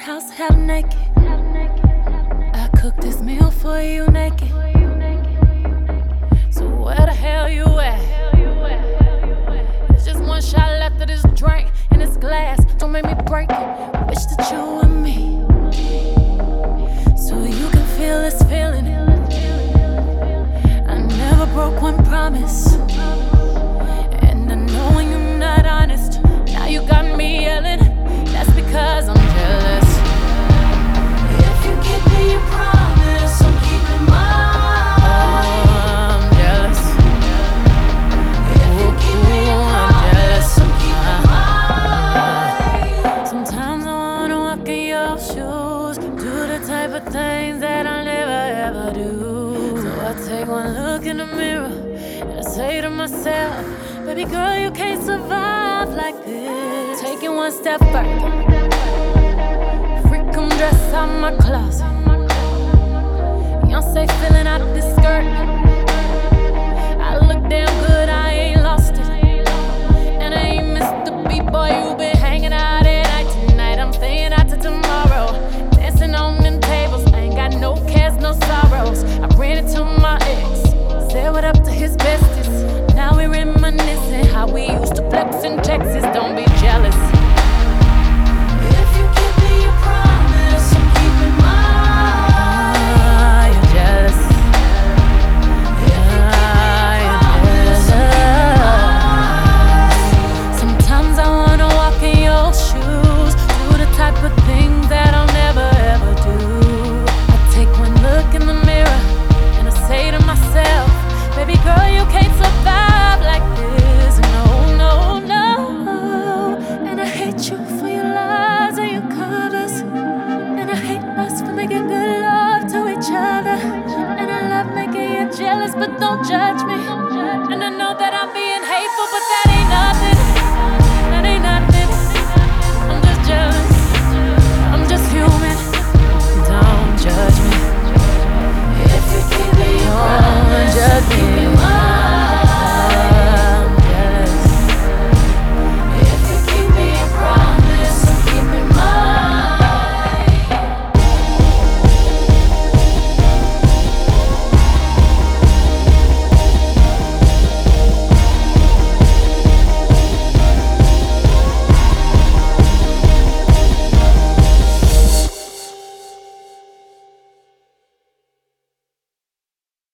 house half naked. I cooked this meal for you naked. So where the hell you at? There's just one shot left of this drink in this glass. Don't make me break it. Wish that you were me, so you can feel this feeling. I never broke one promise, and I know when you're not honest. Now you got me yelling. That's because I'm jealous. If you give me your promise, I'm keeping mine. Oh, I'm jealous. If you give me your promise, I'm keeping mine. Sometimes I wanna walk in your shoes, do the type of things that I never ever do. So I take one look in the mirror and I say to myself, baby girl, you can't survive like this. Taking one step further, freak come dress out my closet. Beyonce filling out this skirt. I look damn good, I ain't lost it. And I ain't missed the beat, boy, you been hanging out at night. Tonight I'm staying out till tomorrow, dancing on them tables. I ain't got no cares, no sorrows. I ran into my ex, said what up to his besties. Now we're reminiscing how we used to flex in Texas. Don't be jealous. If you give me your promise, I'm keeping mine. You're jealous. You're jealous. Sometimes I wanna walk in your shoes, do the type of things that I'll never ever do. I take one look in the mirror and I say to myself, baby girl, you can't survive like this. No, no, no. And I hate you for your lies and your covers. And I hate us for making good love to each other. And I love making you jealous, but don't judge me. And I know that